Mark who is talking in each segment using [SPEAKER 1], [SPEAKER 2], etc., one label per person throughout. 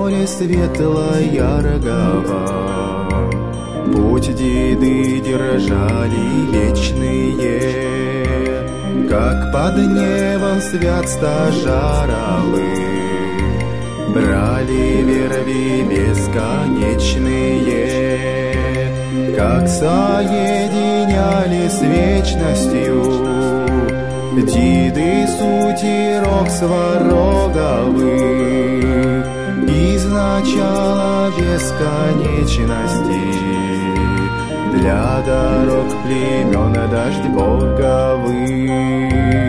[SPEAKER 1] море светло-яркого. Путь деды держали вечные, как под небом свят стажаровы. Брали верви бесконечные, как соединяли с вечностью деды сутирок свароговых из начала бесконечности. Для дорог племен дождь боговых.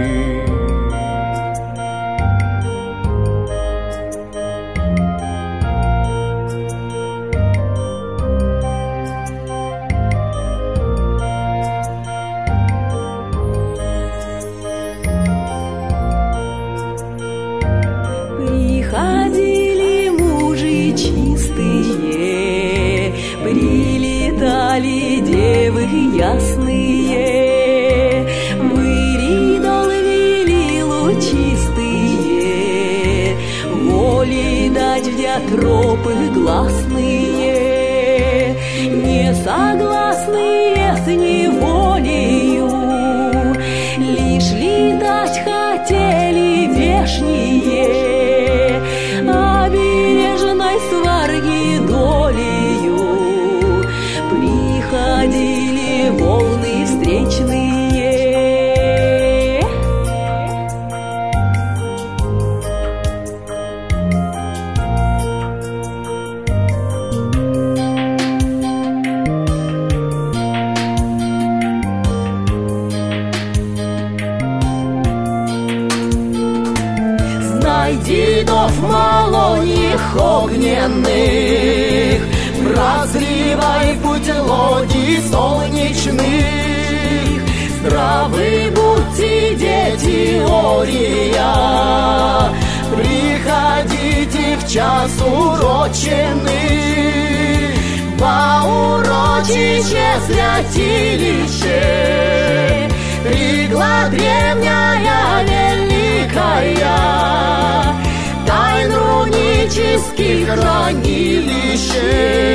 [SPEAKER 2] Приходили мужи чистые, прилетали девы ясные, мыри долвили лучистые, воли дать в диатропы гласные, не согласные с неволею, лишь летать хотели вешние, обережной сварги долею приходили волны встречные.
[SPEAKER 3] Дедов малоних огненных, разливай путь лодий солнечных. Здравы будьте, дети Ория, приходите в час уроченный. Во урочище святилище пригла древняя великая, тайн рунических хранилище.